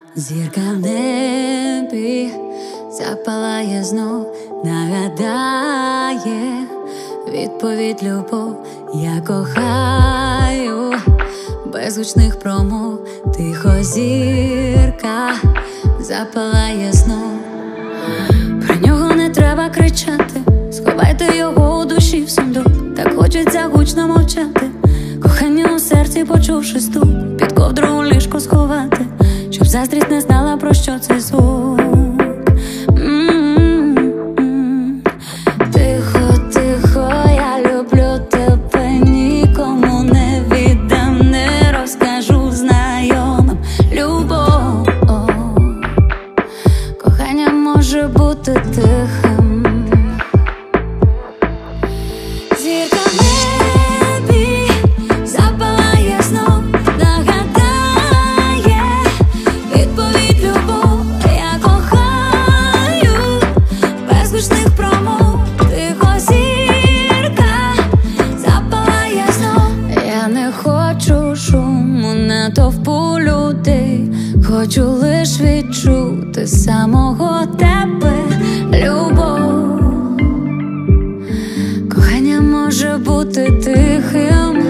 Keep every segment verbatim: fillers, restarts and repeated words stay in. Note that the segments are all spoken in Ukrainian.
Зірка в небі запалає знов, нагадає відповідь любов. Я кохаю без гучних промов. Тихо зірка запалає знов. Про нього не треба кричати, сховайте його у душі в сундук. Так хочеться гучно мовчати, кохання у серці, почувши стук, під ковдру у ліжко сховати, щоб заздрість не знала, про що цей звук. М-м-м. Тихо, тихо, я люблю тебе, нікому не віддам, не розкажу знайомим. Любов, кохання може бути тихим. Зірка в небі запалає знов, нагадає відповідь любов. Я кохаю без гучних промов. Тихо зірка запалає знов. Я не хочу шуму натовпу людей, хочу лиш відчути самого тебе. Любов, кохання може бути тихим.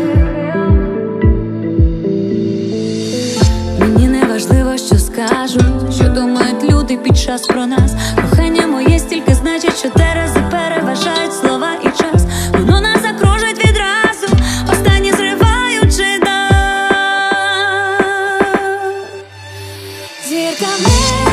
Мені не важливо, що скажуть, що думають люди під час про нас. Кохання моє стільки значить, що терези переважають слова і час. Воно нас закружить відразу, останні зриваючи дах. Зірка в небі